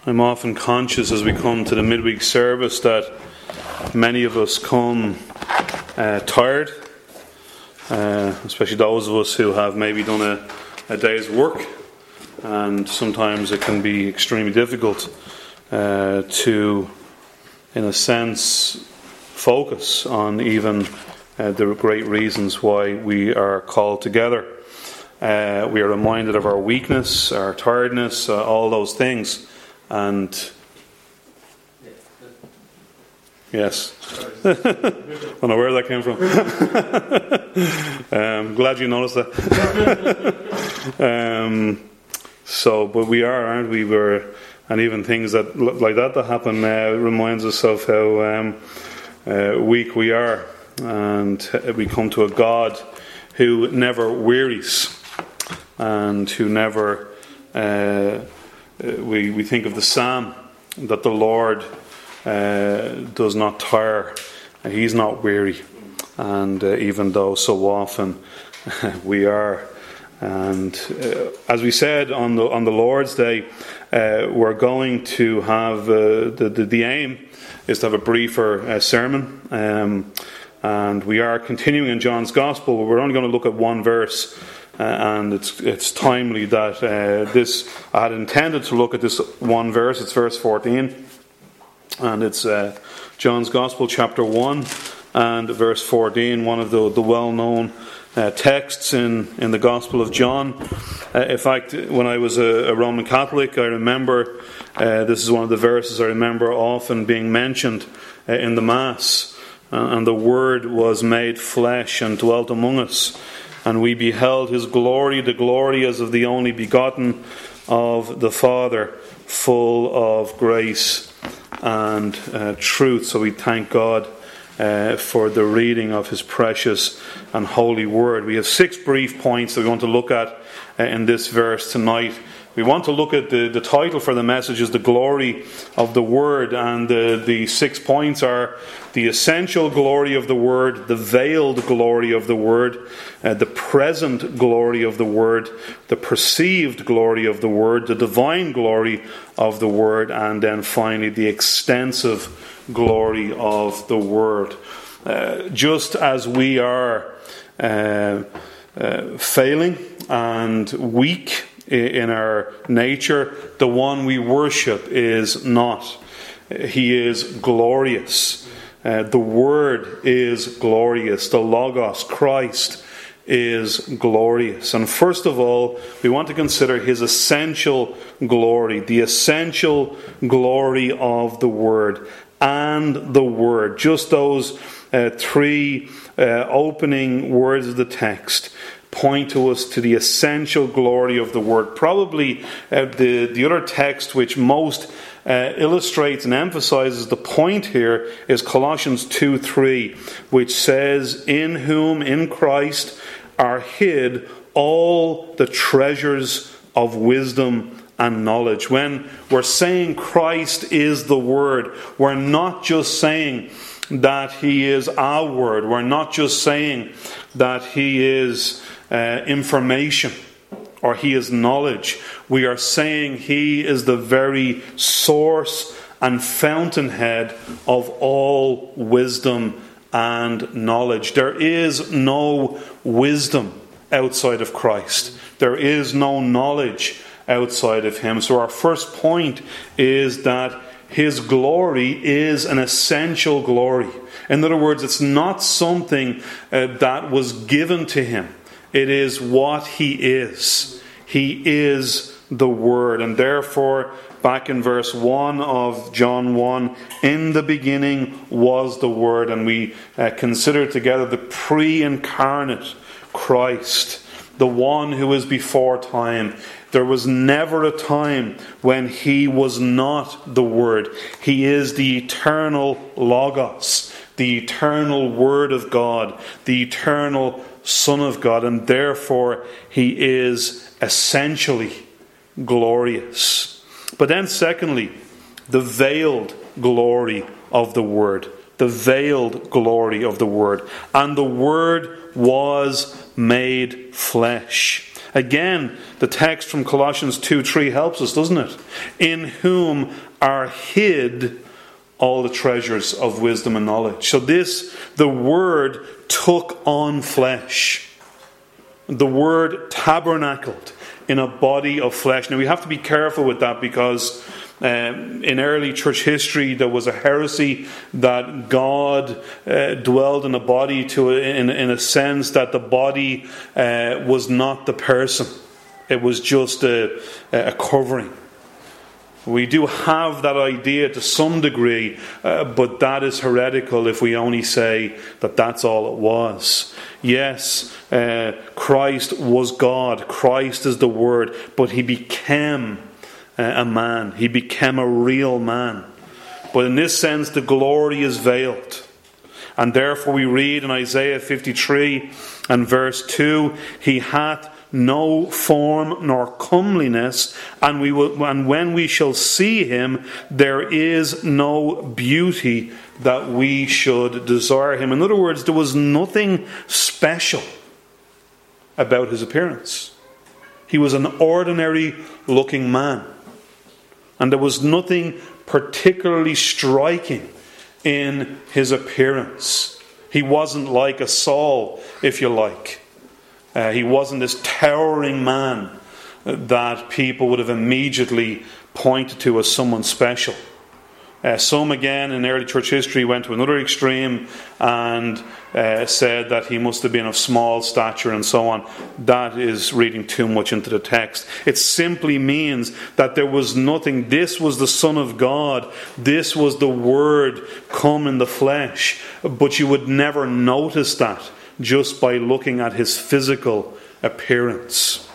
I'm often conscious as we come to the midweek service that many of us come tired, especially those of us who have maybe done a day's work, and sometimes it can be extremely difficult to, in a sense, focus on even the great reasons why we are called together. We are reminded of our weakness, our tiredness, all those things. And yes, I don't know where that came from. Glad you noticed that. But we are, aren't we? And even things that like that happen reminds us of how weak we are, and we come to a God who never wearies, and who never. We think of the psalm that the Lord does not tire, He's not weary, and even though so often we are. And as we said on the Lord's Day, we're going to have the aim is to have a briefer sermon, and we are continuing in John's Gospel. But we're only going to look at one verse. And it's timely that I had intended to look at this one verse. It's verse 14, and it's John's Gospel, chapter 1, and verse 14, one of the well-known texts in the Gospel of John. In fact, when I was a Roman Catholic, I remember this is one of the verses I remember often being mentioned in the Mass. And the Word was made flesh and dwelt among us. And we beheld His glory, the glory as of the only begotten of the Father, full of grace and truth. So we thank God for the reading of His precious and holy Word. We have 6 brief points that we want to look at in this verse tonight. We want to look at the title for the message is The Glory of the Word, and the 6 points are the essential glory of the Word, the veiled glory of the Word, the present glory of the Word, the perceived glory of the Word, the divine glory of the Word, and then finally the extensive glory of the Word. Just as we are failing and weak in our nature, the one we worship is not. He is glorious. The Word is glorious. The Logos, Christ, is glorious. And first of all, we want to consider His essential glory, the essential glory of the Word and the Word. Just those 3 opening words of the text point to us to the essential glory of the Word. Probably the other text which most illustrates and emphasizes the point here is Colossians 2:3, which says, "In whom, in Christ, are hid all the treasures of wisdom and knowledge." When we're saying Christ is the Word, we're not just saying that He is our Word. We're not just saying that He is information or He is knowledge. We are saying He is the very source and fountainhead of all wisdom and knowledge. There is no wisdom outside of Christ. There is no knowledge outside of Him. So our first point is that His glory is an essential glory. In other words, it's not something that was given to Him. It is what He is. He is the Word. And therefore, back in verse 1 of John 1, in the beginning was the Word. And we consider together the pre-incarnate Christ, the one who is before time. There was never a time when He was not the Word. He is the eternal Logos, the eternal Word of God, the eternal Son of God, and therefore He is essentially glorious. But then secondly, the veiled glory of the Word. The veiled glory of the Word. And the Word was made flesh. Again, the text from Colossians 2:3 helps us, doesn't it? In whom are hid all the treasures of wisdom and knowledge. So the Word took on flesh. The Word tabernacled in a body of flesh. Now we have to be careful with that, because in early church history there was a heresy that God dwelled in a body in a sense that the body was not the person. It was just a covering. We do have that idea to some degree, but that is heretical if we only say that that's all it was. Yes, Christ was God. Christ is the Word, but He became a man. He became a real man. But in this sense, the glory is veiled. And therefore we read in Isaiah 53 and verse 2, He hath no form nor comeliness, and when we shall see Him, there is no beauty that we should desire Him. In other words, there was nothing special about His appearance. He was an ordinary looking man, and there was nothing particularly striking in His appearance. He wasn't like a Saul, if you like. He wasn't this towering man that people would have immediately pointed to as someone special. Some, again, in early church history went to another extreme and said that he must have been of small stature and so on. That is reading too much into the text. It simply means that there was nothing. This was the Son of God. This was the Word come in the flesh. But you would never notice that just by looking at His physical appearance.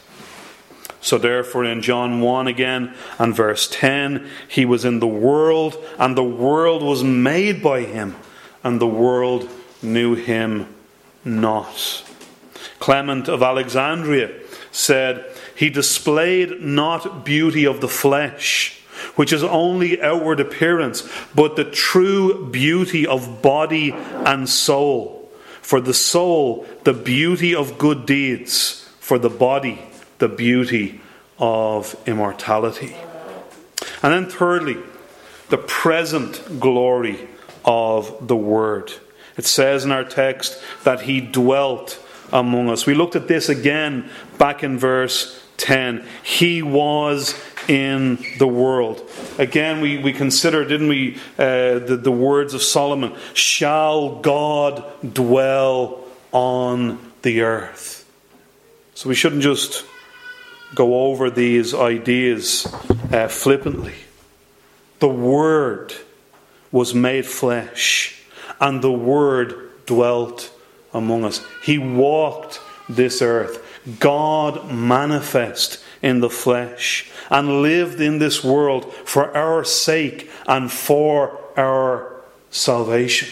So therefore in John 1 again and verse 10, He was in the world, and the world was made by Him, and the world knew Him not. Clement of Alexandria said, He displayed not beauty of the flesh, which is only outward appearance, but the true beauty of body and soul. For the soul, the beauty of good deeds. For the body, the beauty of immortality. And then thirdly, the present glory of the Word. It says in our text that He dwelt among us. We looked at this again back in verse 10. He was in the world. Again, we consider, didn't we, the words of Solomon. Shall God dwell on the earth? So we shouldn't just go over these ideas flippantly. The Word was made flesh, and the Word dwelt among us. He walked this earth. God manifest in the flesh, and lived in this world for our sake and for our salvation.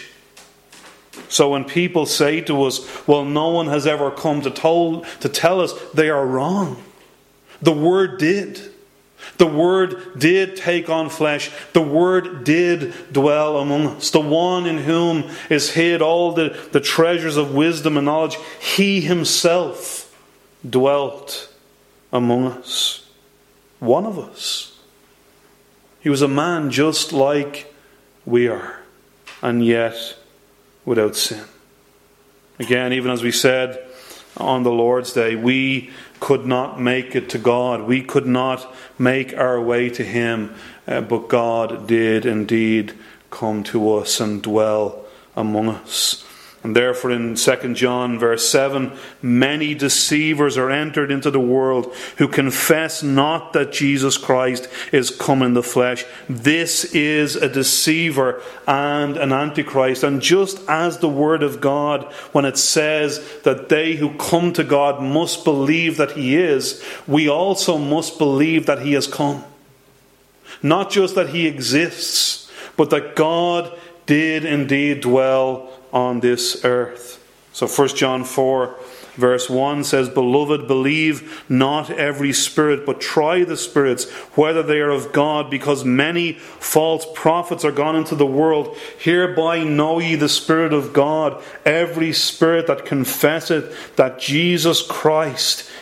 So when people say to us, well, no one has ever come to tell us, they are wrong. The Word did. The Word did take on flesh. The Word did dwell among us. The one in whom is hid all the treasures of wisdom and knowledge, He Himself dwelt among us. One of us. He was a man just like we are, and yet without sin. Again, even as we said on the Lord's Day, we could not make it to God. We could not make our way to Him, but God did indeed come to us and dwell among us. And therefore in 2 John verse 7, many deceivers are entered into the world who confess not that Jesus Christ is come in the flesh. This is a deceiver and an antichrist. And just as the Word of God, when it says that they who come to God must believe that He is, we also must believe that He has come. Not just that He exists, but that God did indeed dwell on this earth. So 1 John 4 verse 1 says, Beloved, believe not every spirit, but try the spirits, whether they are of God, because many false prophets are gone into the world. Hereby know ye the Spirit of God. Every spirit that confesseth that Jesus Christ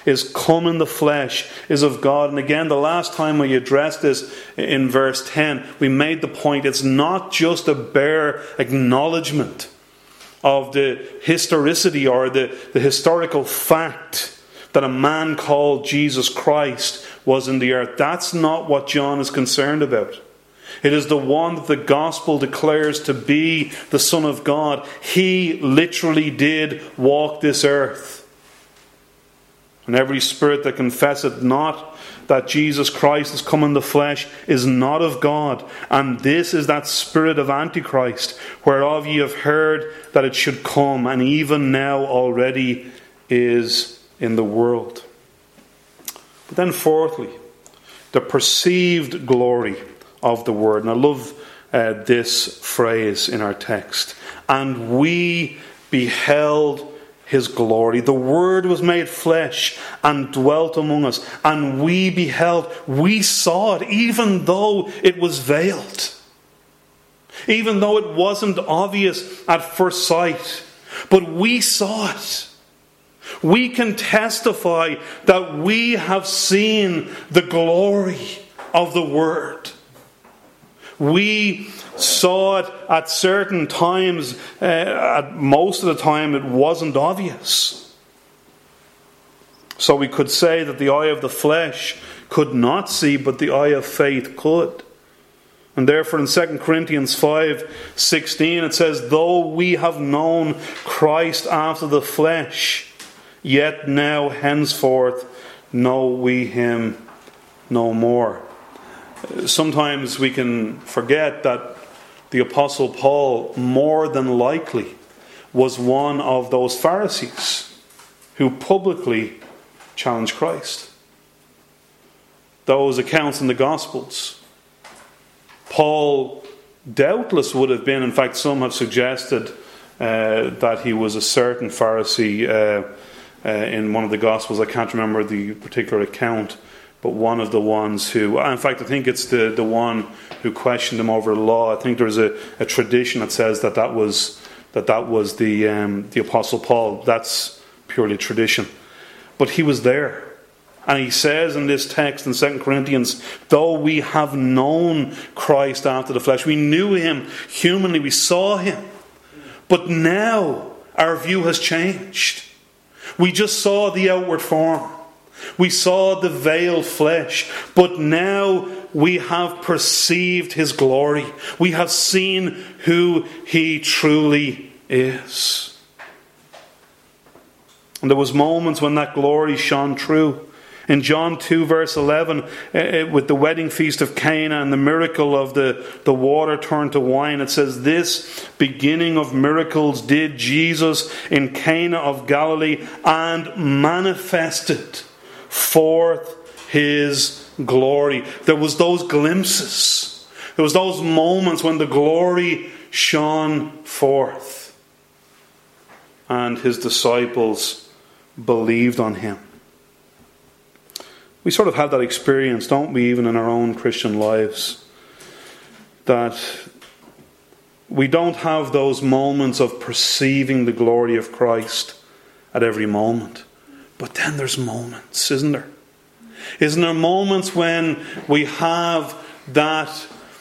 is come in the flesh, is of God. And again, the last time we addressed this in verse 10, we made the point it's not just a bare acknowledgement of the historicity or the historical fact that a man called Jesus Christ was in the earth. That's not what John is concerned about. It is the one that the gospel declares to be the Son of God. He literally did walk this earth. And every spirit that confesseth not that Jesus Christ is come in the flesh is not of God. And this is that spirit of Antichrist, whereof ye have heard that it should come, and even now already is in the world. But then fourthly, the perceived glory of the Word. And I love this phrase in our text. And we beheld His glory. The Word was made flesh and dwelt among us. And we beheld, we saw it, even though it was veiled. Even though it wasn't obvious at first sight. But we saw it. We can testify that we have seen the glory of the Word. We saw it at certain times. At most of the time it wasn't obvious. So we could say that the eye of the flesh could not see, but the eye of faith could. And therefore in 2 Corinthians 5:16 it says, though we have known Christ after the flesh, yet now henceforth know we Him no more. Sometimes we can forget that the Apostle Paul more than likely was one of those Pharisees who publicly challenged Christ. Those accounts in the Gospels, Paul doubtless would have been, in fact some have suggested that he was a certain Pharisee in one of the Gospels. I can't remember the particular account, but one of the ones who, in fact I think it's the one who questioned him over the law. I think there's a tradition that says that was the Apostle Paul. That's purely tradition. But he was there. And he says in this text in 2 Corinthians, though we have known Christ after the flesh, we knew Him humanly, we saw Him. But now our view has changed. We just saw the outward form. We saw the veiled flesh. But now we have perceived His glory. We have seen who He truly is. And there was moments when that glory shone through. In John 2 verse 11, with the wedding feast of Cana and the miracle of the water turned to wine, it says, this beginning of miracles did Jesus in Cana of Galilee, and manifested forth His glory. There was those glimpses. There was those moments when the glory shone forth. And His disciples believed on Him. We sort of have that experience, don't we, even in our own Christian lives, that we don't have those moments of perceiving the glory of Christ at every moment. But then there's moments, isn't there? Isn't there moments when we have that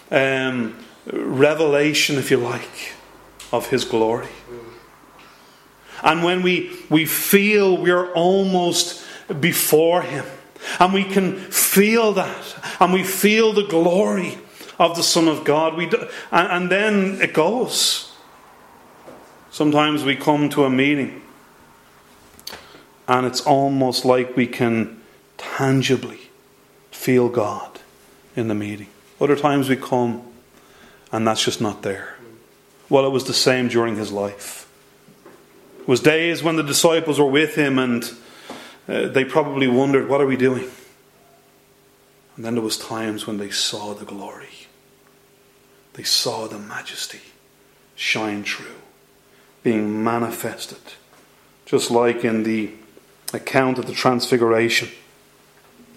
revelation, if you like, of His glory? And when we feel we're almost before Him, and we can feel that, and we feel the glory of the Son of God, and then it goes. Sometimes we come to a meeting, and it's almost like we can tangibly feel God in the meeting. Other times we come, and that's just not there. Well, it was the same during His life. It was days when the disciples were with Him, and they probably wondered, what are we doing? And then there was times when they saw the glory. They saw the majesty shine through, being manifested. Just like in the account of the Transfiguration.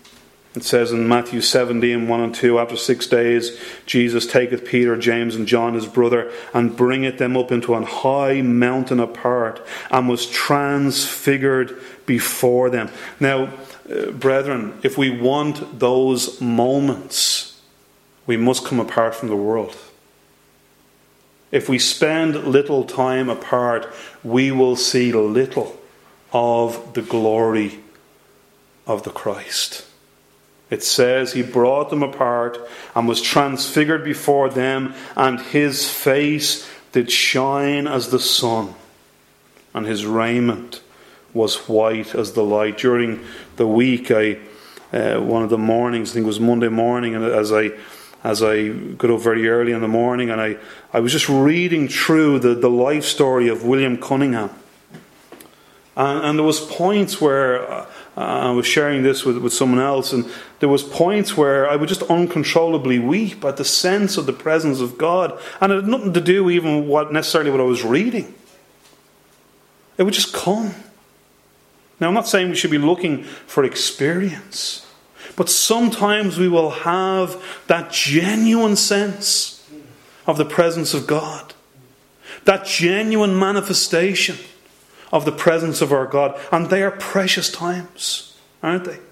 It says in Matthew 17, 1 and 2, after 6 days, Jesus taketh Peter, James, and John his brother, and bringeth them up into an high mountain apart, and was transfigured before them. Now, brethren, if we want those moments, we must come apart from the world. If we spend little time apart, we will see little of the glory of the Christ. It says he brought them apart and was transfigured before them, and his face did shine as the sun, and his raiment was white as the light. During the week, one of the mornings, I think it was Monday morning, and as I got up very early in the morning, and I was just reading through the life story of William Cunningham. And there was points where I was sharing this with someone else, and there was points where I would just uncontrollably weep at the sense of the presence of God, and it had nothing to do even necessarily what I was reading. It would just come. Now, I'm not saying we should be looking for experience, but sometimes we will have that genuine sense of the presence of God, that genuine manifestation of the presence of our God. And they are precious times, aren't they?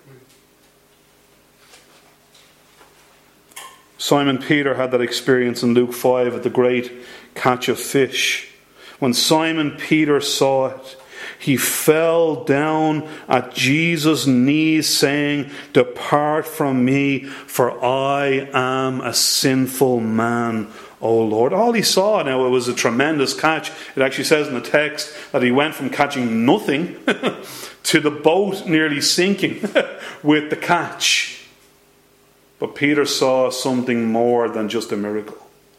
Simon Peter had that experience in Luke 5 at the great catch of fish. When Simon Peter saw it, he fell down at Jesus' knees, saying, "Depart from me, for I am a sinful man, O Lord." All he saw, now it was a tremendous catch. It actually says in the text that he went from catching nothing to the boat nearly sinking with the catch. But Peter saw something more than just a miracle.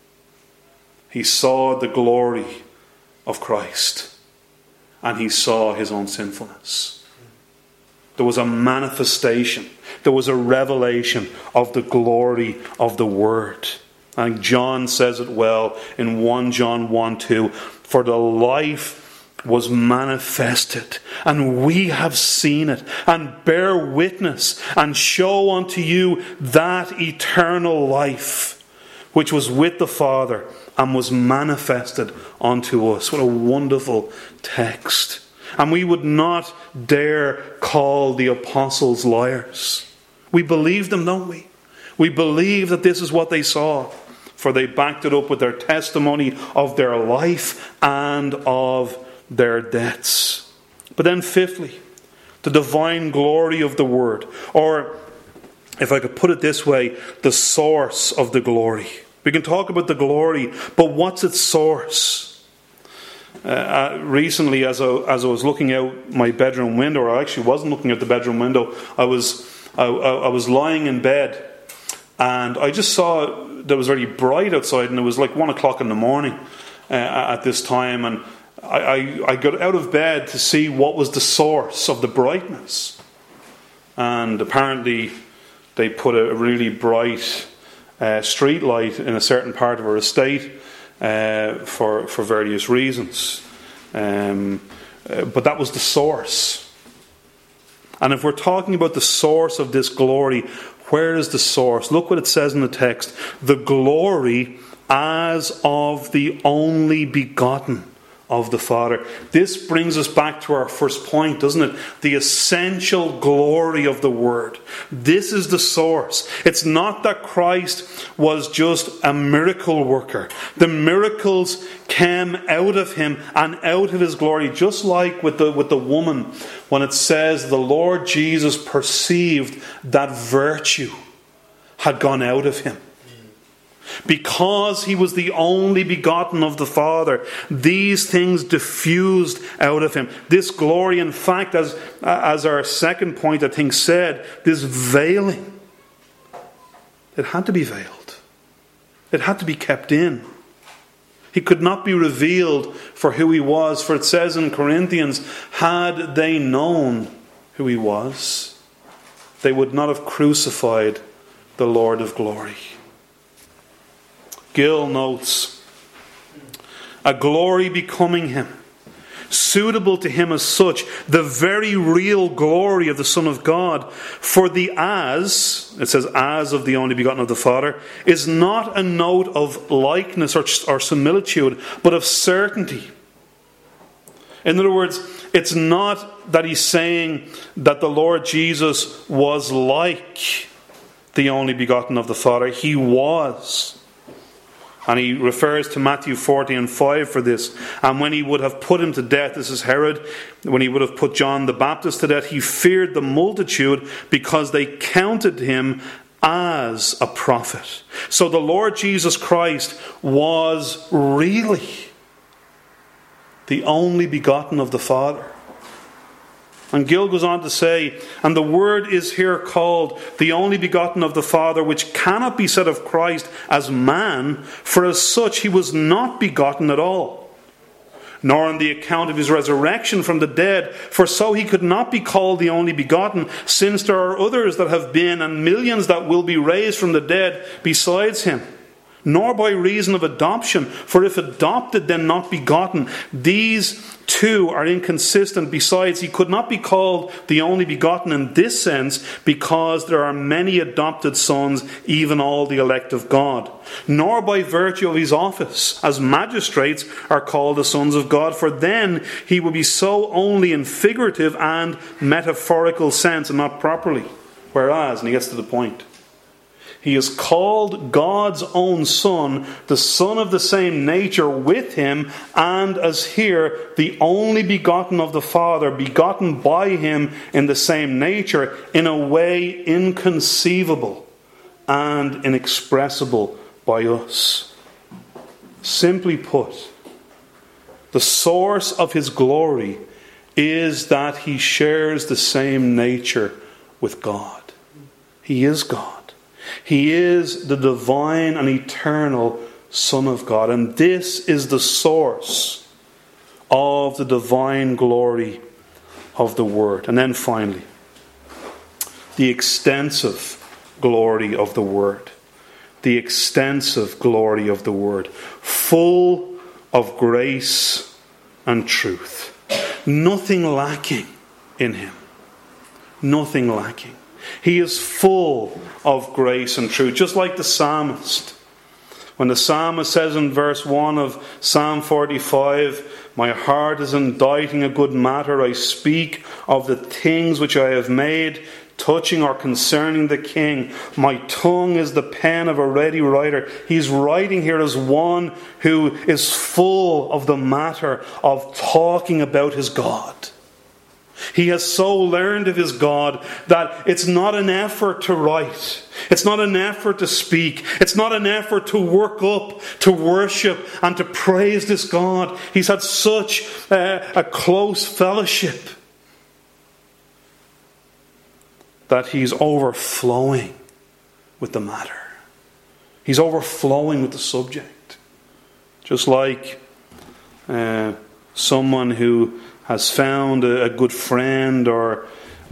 He saw the glory of Christ, and he saw his own sinfulness. There was a manifestation, there was a revelation of the glory of the Word. And John says it well in 1 John 1:2, "For the life was manifested, and we have seen it, and bear witness, and show unto you that eternal life, which was with the Father, and was manifested unto us." What a wonderful text. And we would not dare call the apostles liars. We believe them, don't we? We believe that this is what they saw, for they backed it up with their testimony of their life and of their deaths. But then fifthly, the divine glory of the Word, or if I could put it this way, the source of the glory. We can talk about the glory, but what's its source? Recently, as I was looking out my bedroom window, or I actually wasn't looking out the bedroom window, I was lying in bed, and I just saw that it was very bright outside, and it was like 1 o'clock in the morning at this time, and I got out of bed to see what was the source of the brightness. And apparently they put a really bright street light in a certain part of our estate for various reasons. But that was the source. And if we're talking about the source of this glory, where is the source? Look what it says in the text. The glory as of the only begotten of the Father. This brings us back to our first point, doesn't it? The essential glory of the Word. This is the source. It's not that Christ was just a miracle worker. The miracles came out of him and out of his glory, just like with the woman, when it says the Lord Jesus perceived that virtue had gone out of him. Because he was the only begotten of the Father, these things diffused out of him. This glory, in fact, as our second point, I think, said, this veiling, it had to be veiled. It had to be kept in. He could not be revealed for who he was. For it says in Corinthians, had they known who he was, they would not have crucified the Lord of glory. Gill notes, a glory becoming him, suitable to him as such, the very real glory of the Son of God. For the as, it says as of the only begotten of the Father, is not a note of likeness or similitude, but of certainty. In other words, it's not that he's saying that the Lord Jesus was like the only begotten of the Father. He was. And he refers to Matthew 40:5 for this. And when he would have put him to death, this is Herod, when he would have put John the Baptist to death, he feared the multitude because they counted him as a prophet. So the Lord Jesus Christ was really the only begotten of the Father. And Gill goes on to say, and the Word is here called the only begotten of the Father, which cannot be said of Christ as man, for as such he was not begotten at all. Nor on the account of his resurrection from the dead, for so he could not be called the only begotten, since there are others that have been, and millions that will be raised from the dead besides him. Nor by reason of adoption, for if adopted, then not begotten. These two are inconsistent. Besides, he could not be called the only begotten in this sense, because there are many adopted sons, even all the elect of God. Nor by virtue of his office, as magistrates are called the sons of God, for then he would be so only in figurative and metaphorical sense, and not properly. Whereas, and he gets to the point, he is called God's own Son, the Son of the same nature with him, and as here, the only begotten of the Father, begotten by him in the same nature, in a way inconceivable and inexpressible by us. Simply put, the source of his glory is that he shares the same nature with God. He is God. He is the divine and eternal Son of God. And this is the source of the divine glory of the Word. And then finally, the extensive glory of the Word. The extensive glory of the Word. Full of grace and truth. Nothing lacking in him. Nothing lacking. He is full of grace and truth, just like the psalmist. When the psalmist says in verse 1 of Psalm 45, my heart is inditing a good matter, I speak of the things which I have made, touching or concerning the king. My tongue is the pen of a ready writer. He's writing here as one who is full of the matter of talking about his God. He has so learned of his God that it's not an effort to write. It's not an effort to speak. It's not an effort to work up, to worship and to praise this God. He's had such a close fellowship that he's overflowing with the matter. He's overflowing with the subject. Just like someone who has found a good friend or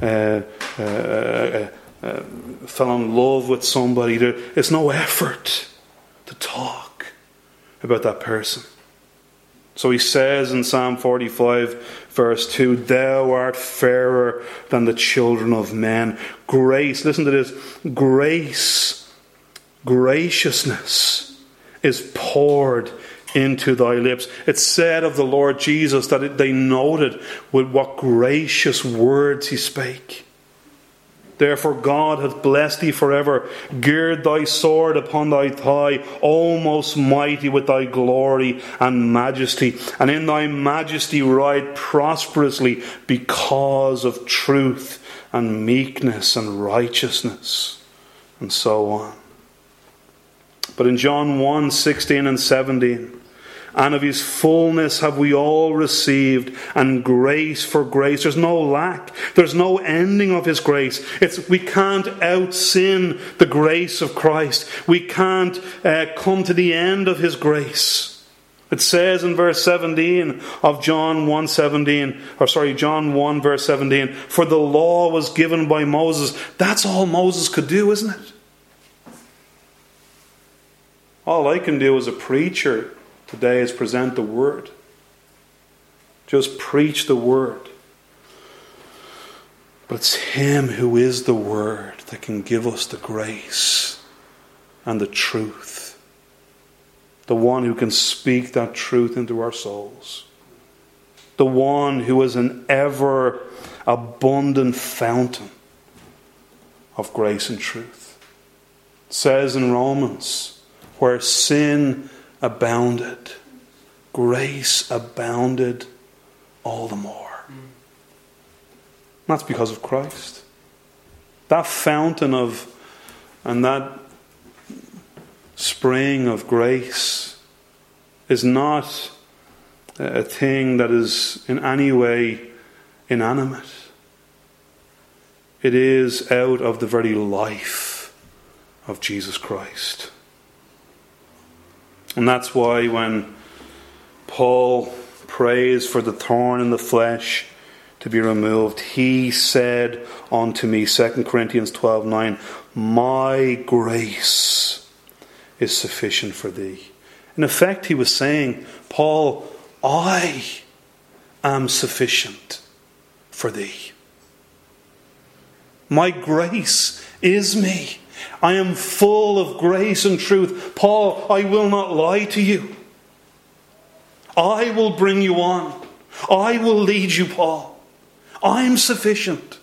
fell in love with somebody. It's no effort to talk about that person. So he says in Psalm 45 verse 2, thou art fairer than the children of men. Grace, listen to this, grace, graciousness is poured into thy lips. It's said of the Lord Jesus that they noted with what gracious words he spake. Therefore God hath blessed thee forever. Gird thy sword upon thy thigh, O most mighty, with thy glory and majesty. And in thy majesty ride prosperously, because of truth and meekness and righteousness. And so on. But in John 1:16 and 17, and of his fullness have we all received, and grace for grace. There's no lack. There's no ending of his grace. We can't out-sin the grace of Christ. We can't come to the end of his grace. It says in verse 17 of John 1 verse 17, for the law was given by Moses. That's all Moses could do, isn't it? All I can do as a preacher today is present the word. Just preach the Word. But it's Him who is the Word that can give us the grace and the truth. The one who can speak that truth into our souls. The one who is an ever abundant fountain of grace and truth. It says in Romans, where sin abounded, grace abounded all the more. That's because of Christ. That fountain and that spring of grace is not a thing that is in any way inanimate. It is out of the very life of Jesus Christ. And that's why when Paul prays for the thorn in the flesh to be removed, he said unto me, 2 Corinthians 12:9, my grace is sufficient for thee. In effect, he was saying, Paul, I am sufficient for thee. My grace is me. I am full of grace and truth. Paul, I will not lie to you. I will bring you on. I will lead you, Paul. I'm sufficient.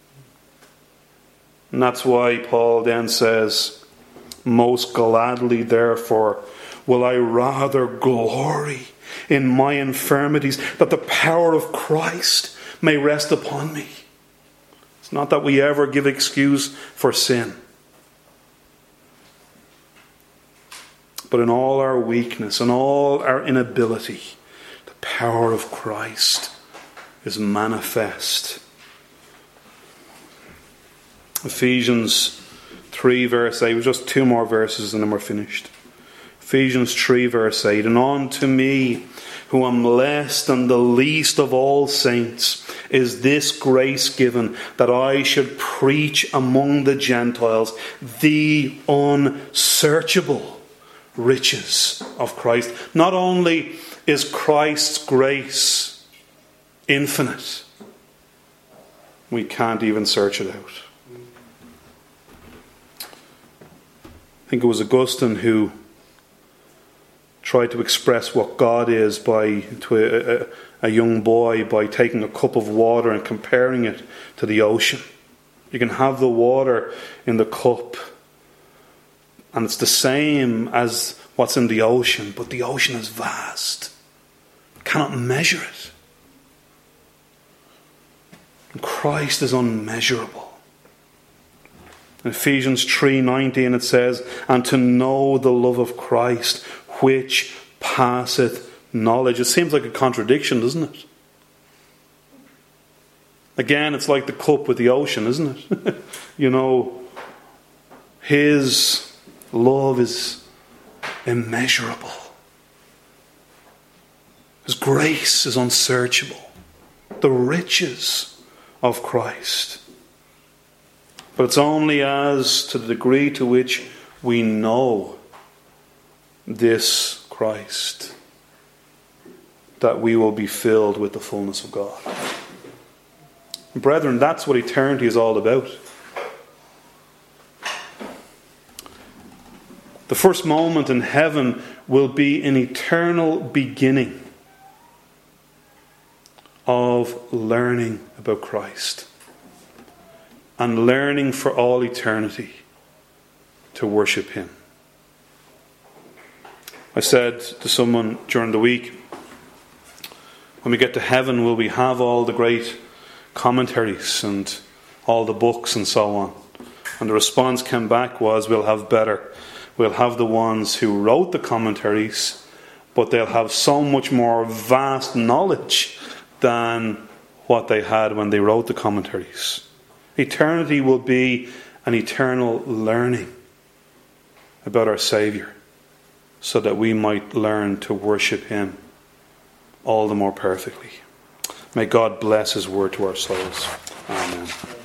And that's why Paul then says, most gladly, therefore, will I rather glory in my infirmities, that the power of Christ may rest upon me. It's not that we ever give excuse for sin. But in all our weakness and all our inability, the power of Christ is manifest. Ephesians 3 verse 8. Just two more verses and then we're finished. Ephesians 3 verse 8. And unto me, who am less than the least of all saints, is this grace given, that I should preach among the Gentiles the unsearchable riches of Christ. Not only is Christ's grace infinite, we can't even search it out. I think it was Augustine who tried to express what God is to a young boy by taking a cup of water and comparing it to the ocean. You can have the water in the cup and it's the same as what's in the ocean, but the ocean is vast. You cannot measure it. And Christ is unmeasurable. In Ephesians 3:19 it says, and to know the love of Christ, which passeth knowledge. It seems like a contradiction, doesn't it? Again, it's like the cup with the ocean, isn't it? You know, His love is immeasurable. His grace is unsearchable. The riches of Christ. But it's only as to the degree to which we know this Christ that we will be filled with the fullness of God. Brethren, that's what eternity is all about. The first moment in heaven will be an eternal beginning of learning about Christ and learning for all eternity to worship Him. I said to someone during the week, when we get to heaven, will we have all the great commentaries and all the books and so on? And the response came back was, we'll have better. We'll have the ones who wrote the commentaries, but they'll have so much more vast knowledge than what they had when they wrote the commentaries. Eternity will be an eternal learning about our Saviour, so that we might learn to worship Him all the more perfectly. May God bless His word to our souls. Amen.